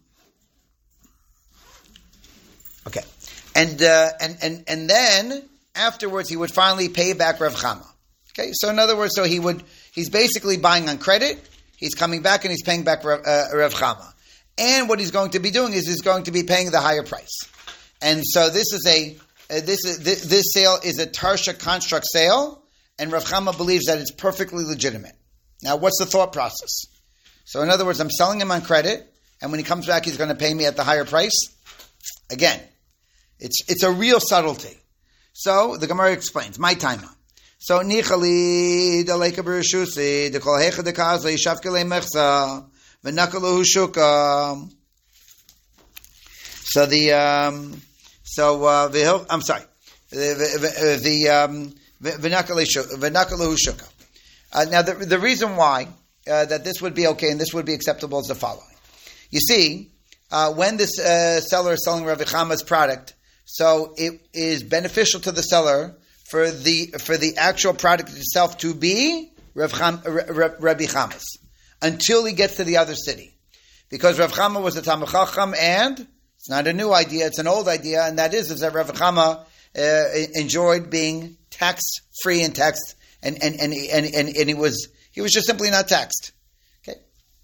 okay. And, uh, and, and, and then, afterwards, he would finally pay back Rav Chama. Okay, so in other words, so he would, he's basically buying on credit, he's coming back and he's paying back Rav, uh, Rav Chama. And what he's going to be doing is he's going to be paying the higher price. And so this is a, uh, this is, this, this sale is a Tarsha construct sale, and Rav Chama believes that it's perfectly legitimate. Now, what's the thought process? So in other words, I'm selling him on credit, and when he comes back, he's going to pay me at the higher price. Again, it's, it's a real subtlety. So the Gemara explains, my timer. So nichali daleka berushusi de kol hecha de kaza yishavkele mechsa v'nakalahu shuka. So the um, so uh, the I'm sorry the the um, v'nakalahu shuka. Uh, now the the reason why uh, that this would be okay and this would be acceptable is the following. You see, uh, when this uh, seller is selling Rav Chama's product, so it is beneficial to the seller for the for the actual product itself to be Rav Cham, Rabbi Chama's until he gets to the other city, because Rav Chama was a Talmid Chacham, and it's not a new idea; it's an old idea, and that is is that Rav Chama uh, enjoyed being tax free and taxed, and and, and and and and he was he was just simply not taxed. Okay,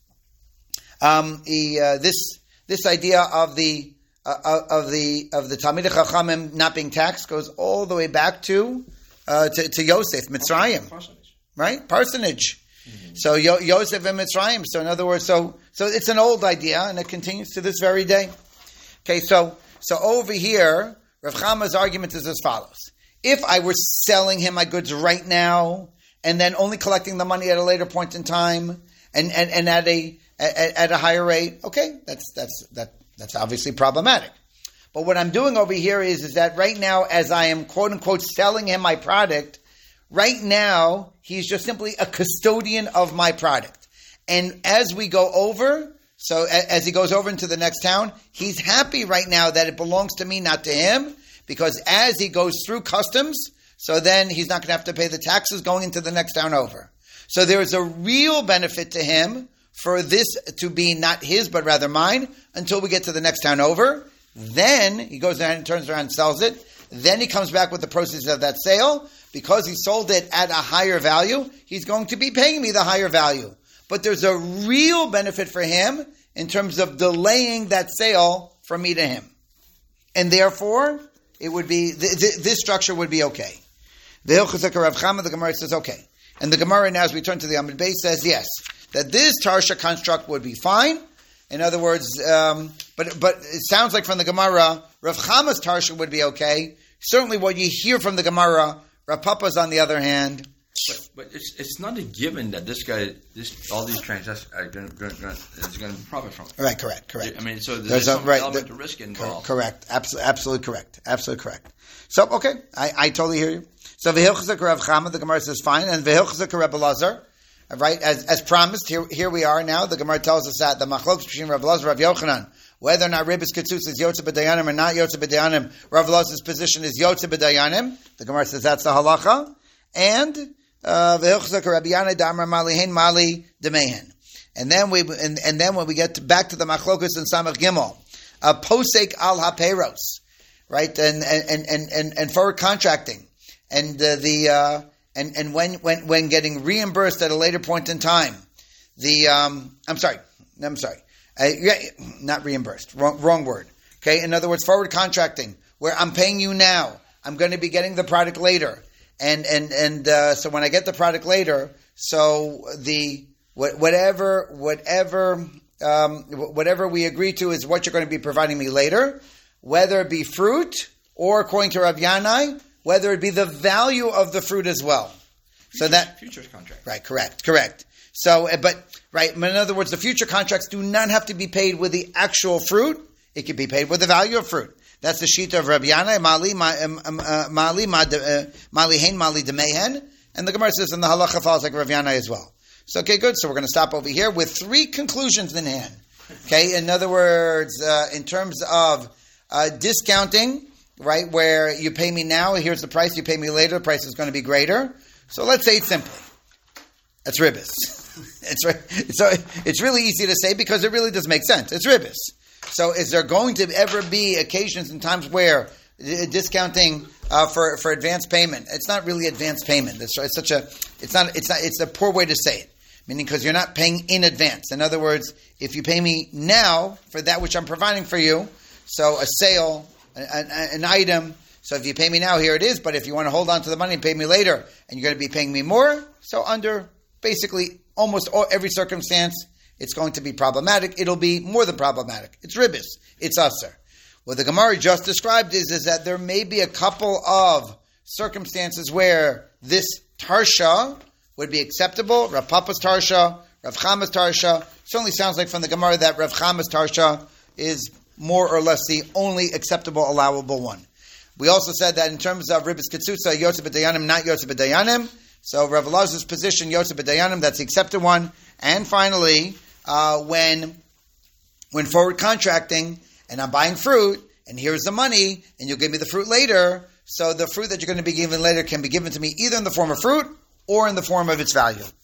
um, he, uh, this this idea of the Uh, of the of the Talmidei Chachamim not being taxed goes all the way back to uh, to, to Yosef Mitzrayim, Parsonage. right? Parsonage. Mm-hmm. So Yo- Yosef and Mitzrayim. So in other words, so so it's an old idea, and it continues to this very day. Okay, so so over here, Rav Chama's argument is as follows: if I were selling him my goods right now, and then only collecting the money at a later point in time, and and, and at a at, at a higher rate, okay, that's that's that. That's obviously problematic. But what I'm doing over here is, is that right now, as I am quote-unquote selling him my product, right now, he's just simply a custodian of my product. And as we go over, so as he goes over into the next town, he's happy right now that it belongs to me, not to him, because as he goes through customs, so then he's not going to have to pay the taxes going into the next town over. So there is a real benefit to him for this to be not his, but rather mine, until we get to the next town over. Then he goes down and turns around and sells it. Then he comes back with the proceeds of that sale. Because he sold it at a higher value, he's going to be paying me the higher value. But there's a real benefit for him in terms of delaying that sale from me to him. And therefore, it would be th- th- this structure would be okay. The Hilchos Rav Chama, the Gemara says okay. And the Gemara now, as we turn to the Amud Beis, says yes, that this Tarsha construct would be fine. In other words, um, but but it sounds like from the Gemara, Rav Chama's Tarsha would be okay. Certainly what you hear from the Gemara, Rav Papa's on the other hand. But, but it's it's not a given that this guy, this all these transactions are going to is going to profit from it. Right, correct, correct. I mean, so there's, There's a- some right, element the- of risk Cor- involved. correct, absolutely, absolutely correct, absolutely correct. So, okay, I, I totally hear you. So, v'hilchzak Rav Chama, the Gemara says fine, and v'hilchzak Rav Elazar, right, as as promised, here here we are now. The Gemara tells us that the machlokes between Rav Elazar and Rav Yochanan, whether or not Ribbis Ketzus is Yotze B'Dayanim or not Yotze B'Dayanim, Rav Elazar's position is Yotze B'Dayanim. The Gemara says that's the halacha, and v'hilchzak Rabbi Yanai Damar Mali Hein Mali Demehen. And then we and, and then when we get to, back to the machlokes in Samach Gimel, uh, posek al haperos, right, and and and and, and forward contracting, and uh, the uh, and and when when when getting reimbursed at a later point in time, the um, I'm sorry, I'm sorry, uh, yeah, not reimbursed, wrong, wrong word. Okay, in other words, forward contracting, where I'm paying you now, I'm going to be getting the product later, and and and uh, so when I get the product later, so the Whatever, whatever, um, whatever we agree to is what you're going to be providing me later, whether it be fruit or, according to Rav Yanai, whether it be the value of the fruit as well. Futures, so that futures contract, right? Correct, correct. So, but right, in other words, the future contracts do not have to be paid with the actual fruit; it can be paid with the value of fruit. That's the shita of Rav Yanai, Mali, Mali, Mali, Hein, Mali Demehen, and the Gemara says, and the halacha follows like Rav Yanai as well. So, okay, good. So we're going to stop over here with three conclusions in hand. Okay, in other words, uh, in terms of uh, discounting, right, where you pay me now, here's the price, you pay me later, the price is going to be greater. So let's say it simply. It's ribbis. It's, so it's really easy to say because it really does make sense. It's ribbis. So is there going to ever be occasions and times where discounting uh, for for advance payment? It's not really advance payment. It's, it's such a it's not it's not it's a poor way to say it. Meaning because you're not paying in advance. In other words, if you pay me now for that which I'm providing for you, so a sale, an, an item. So if you pay me now, here it is. But if you want to hold on to the money and pay me later, and you're going to be paying me more, so under basically almost all, every circumstance, it's going to be problematic. It'll be more than problematic. It's ribbis. It's usser. What the Gemara just described is, is that there may be a couple of circumstances where this tarsha would be acceptable. Rav Papa's tarsha, Rav Chama's tarsha. Certainly sounds like from the Gemara that Rav Chama's tarsha is more or less the only acceptable, allowable one. We also said that in terms of ribbis ketzutza, yotze b'dayanim, not yotze b'dayanim. So Rav Elazar's position, yotze b'dayanim, that's the accepted one. And finally, uh, when when forward contracting, and I'm buying fruit, and here's the money, and you'll give me the fruit later. So the fruit that you're going to be given later can be given to me either in the form of fruit or in the form of its value.